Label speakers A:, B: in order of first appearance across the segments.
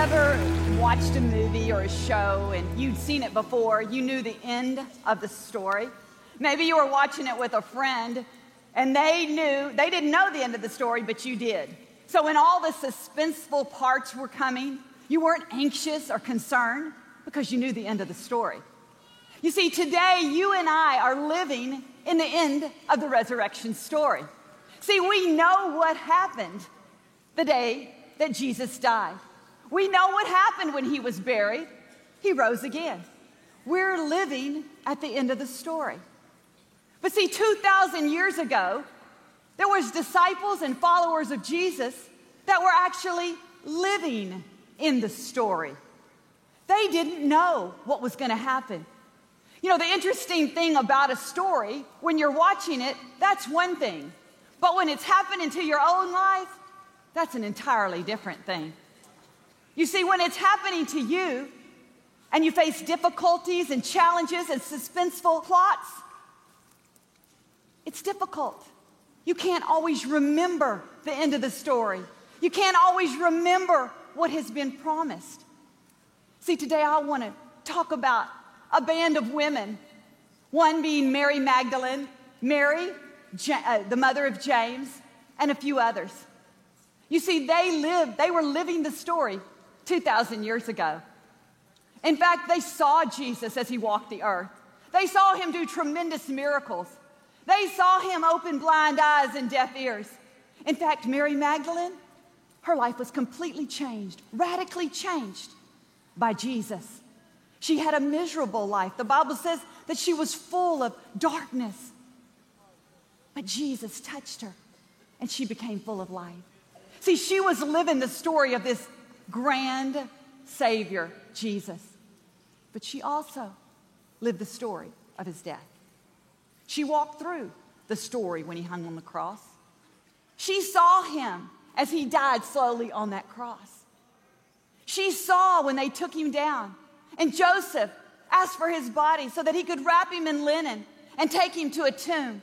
A: ever watched a movie or a show and you'd seen it before, you knew the end of the story? Maybe you were watching it with a friend and they didn't know the end of the story, but you did. So when all the suspenseful parts were coming, you weren't anxious or concerned because you knew the end of the story. You see, today you and I are living in the end of the resurrection story. See, we know what happened the day that Jesus died. We know what happened when he was buried. He rose again. We're living at the end of the story. But see, 2,000 years ago, there was disciples and followers of Jesus that were actually living in the story. They didn't know what was going to happen. You know, the interesting thing about a story, when you're watching it, that's one thing. But when it's happening to your own life, that's an entirely different thing. You see, when it's happening to you and you face difficulties and challenges and suspenseful plots, it's difficult. You can't always remember the end of the story. You can't always remember what has been promised. See, today I want to talk about a band of women, one being Mary Magdalene, Mary, the mother of James, and a few others. You see, they were living the story 2,000 years ago. In fact, they saw Jesus as he walked the earth. They saw him do tremendous miracles. They saw him open blind eyes and deaf ears. In fact, Mary Magdalene, her life was completely changed, radically changed by Jesus. She had a miserable life. The Bible says that she was full of darkness. But Jesus touched her, and she became full of life. See, she was living the story of this grand Savior, Jesus. But she also lived the story of his death. She walked through the story when he hung on the cross. She saw him as he died slowly on that cross. She saw when they took him down, and Joseph asked for his body so that he could wrap him in linen and take him to a tomb.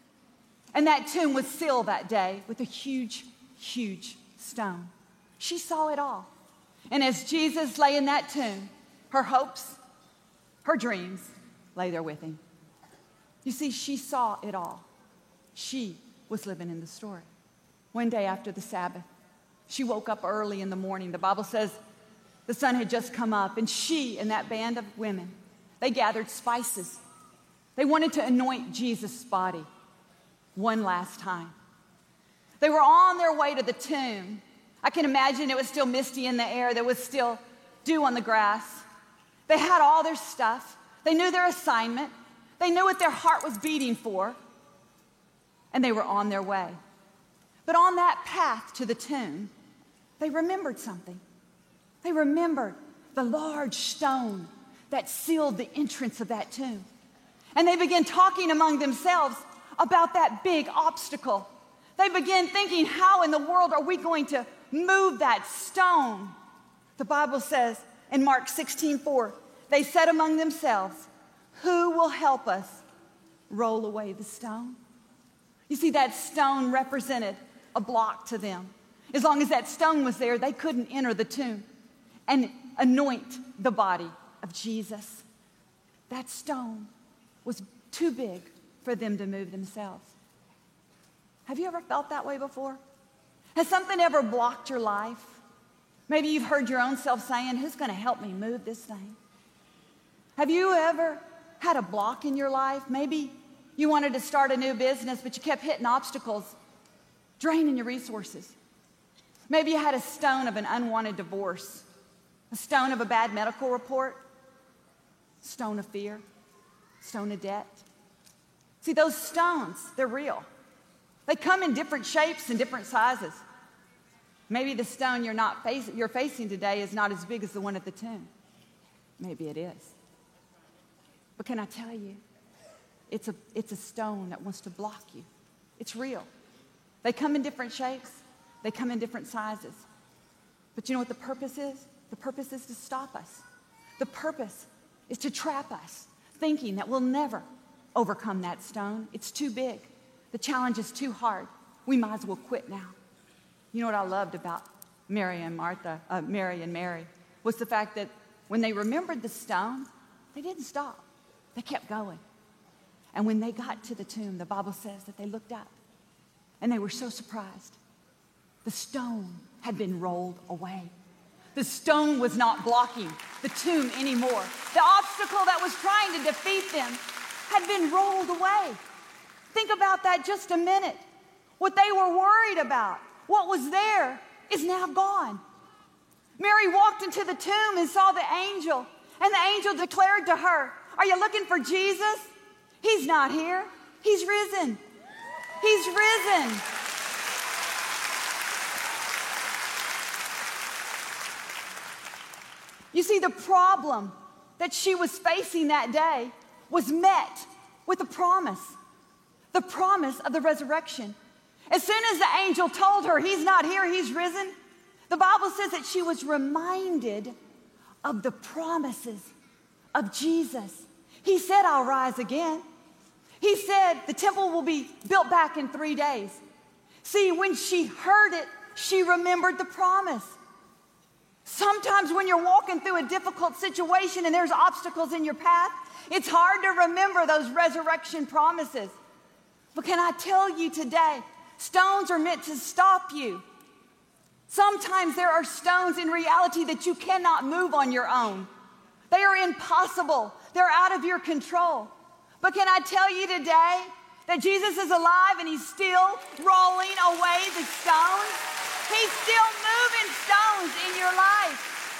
A: And that tomb was sealed that day with a huge, huge stone. She saw it all. And as Jesus lay in that tomb, her hopes, her dreams lay there with him. You see, she saw it all. She was living in the story. One day after the Sabbath, she woke up early in the morning. The Bible says the sun had just come up, and she and that band of women, they gathered spices. They wanted to anoint Jesus' body one last time. They were on their way to the tomb. I can imagine it was still misty in the air. There was still dew on the grass. They had all their stuff. They knew their assignment. They knew what their heart was beating for. And they were on their way. But on that path to the tomb, they remembered something. They remembered the large stone that sealed the entrance of that tomb. And they began talking among themselves about that big obstacle. They began thinking, how in the world are we going to move that stone? The Bible says in Mark 16:4, they said among themselves, who will help us roll away the stone? You see, that stone represented a block to them. As long as that stone was there, they couldn't enter the tomb and anoint the body of Jesus. That stone was too big for them to move themselves. Have you ever felt that way before? Has something ever blocked your life? Maybe you've heard your own self saying, who's going to help me move this thing? Have you ever had a block in your life? Maybe you wanted to start a new business, but you kept hitting obstacles, draining your resources. Maybe you had a stone of an unwanted divorce, a stone of a bad medical report, stone of fear, stone of debt. See, those stones, they're real. They come in different shapes and different sizes. Maybe the stone you're facing today is not as big as the one at the tomb. Maybe it is. But can I tell you, it's a stone that wants to block you. It's real. They come in different shapes. They come in different sizes. But you know what the purpose is? The purpose is to stop us. The purpose is to trap us, thinking that we'll never overcome that stone. It's too big. The challenge is too hard. We might as well quit now. You know what I loved about Mary and Mary, was the fact that when they remembered the stone, they didn't stop. They kept going. And when they got to the tomb, the Bible says that they looked up and they were so surprised. The stone had been rolled away. The stone was not blocking the tomb anymore. The obstacle that was trying to defeat them had been rolled away. Think about that just a minute. What they were worried about, what was there, is now gone. Mary walked into the tomb and saw the angel, and the angel declared to her, "Are you looking for Jesus? He's not here. He's risen. He's risen." You see, the problem that she was facing that day was met with a promise, the promise of the resurrection. As soon as the angel told her, "He's not here, he's risen," the Bible says that she was reminded of the promises of Jesus. He said, "I'll rise again." He said the temple will be built back in 3 days. See, when she heard it, she remembered the promise. Sometimes when you're walking through a difficult situation and there's obstacles in your path, it's hard to remember those resurrection promises. But can I tell you today, stones are meant to stop you. Sometimes there are stones in reality that you cannot move on your own. They are impossible. They're out of your control. But can I tell you today that Jesus is alive and he's still rolling away the stones? He's still moving stones in your life.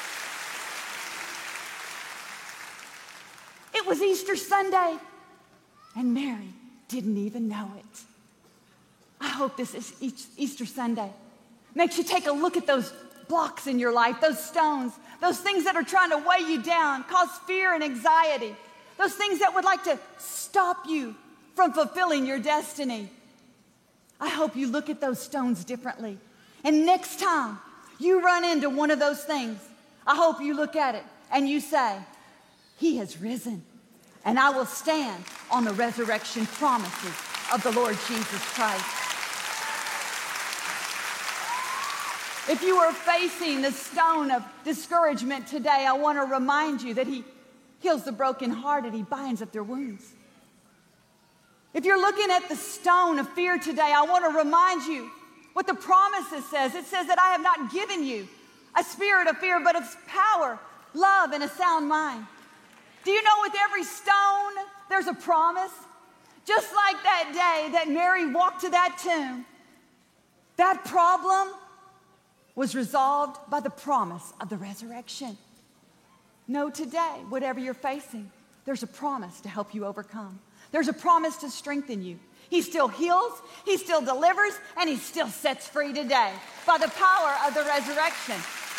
A: It was Easter Sunday, and Mary didn't even know it. I hope this is Easter Sunday makes you take a look at those blocks in your life, those stones, those things that are trying to weigh you down, cause fear and anxiety, those things that would like to stop you from fulfilling your destiny. I hope you look at those stones differently. And next time you run into one of those things, I hope you look at it and you say, "He has risen, and I will stand on the resurrection promises of the Lord Jesus Christ." If you are facing the stone of discouragement today, I want to remind you that he heals the brokenhearted. He binds up their wounds. If you're looking at the stone of fear today, I want to remind you what the promises says. It says that I have not given you a spirit of fear, but of power, love, and a sound mind. Do you know with every stone, there's a promise? Just like that day that Mary walked to that tomb, that problem was resolved by the promise of the resurrection. Know today, whatever you're facing, there's a promise to help you overcome. There's a promise to strengthen you. He still heals, he still delivers, and he still sets free today by the power of the resurrection.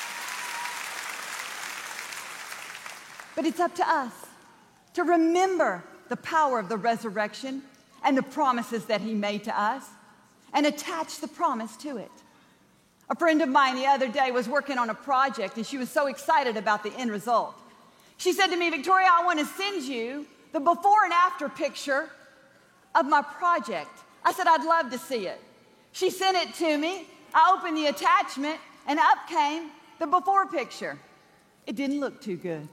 A: But it's up to us to remember the power of the resurrection and the promises that he made to us and attach the promise to it. A friend of mine the other day was working on a project, and she was so excited about the end result. She said to me, "Victoria, I want to send you the before and after picture of my project." I said, "I'd love to see it." She sent it to me. I opened the attachment, and up came the before picture. It didn't look too good.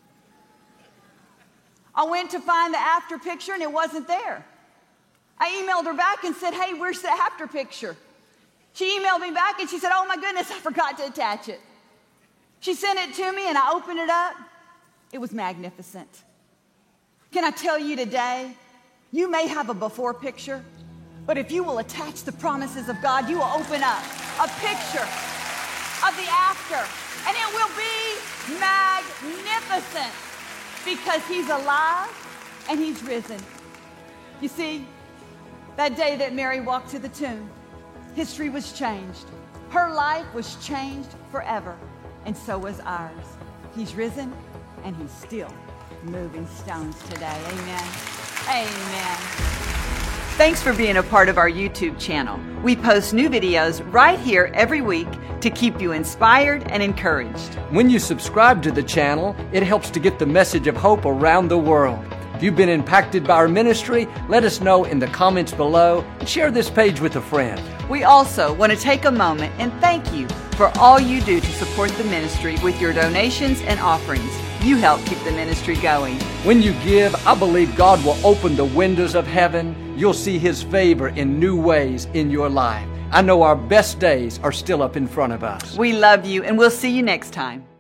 A: I went to find the after picture, and it wasn't there. I emailed her back and said, "Hey, where's the after picture?" She emailed me back, and she said, "Oh my goodness, I forgot to attach it." She sent it to me, and I opened it up. It was magnificent. Can I tell you today, you may have a before picture, but if you will attach the promises of God, you will open up a picture of the after, and it will be magnificent because he's alive and he's risen. You see, that day that Mary walked to the tomb, history was changed. Her life was changed forever, and so was ours. He's risen, and he's still moving stones today. Amen. Amen. Thanks for being a part of our YouTube channel. We post new videos right here every week to keep you inspired and encouraged.
B: When you subscribe to the channel, it helps to get the message of hope around the world. If you've been impacted by our ministry, let us know in the comments below and share this page with a friend.
A: We also want to take a moment and thank you for all you do to support the ministry with your donations and offerings. You help keep the ministry going.
B: When you give, I believe God will open the windows of heaven. You'll see His favor in new ways in your life. I know our best days are still up in front of us.
A: We love you, and we'll see you next time.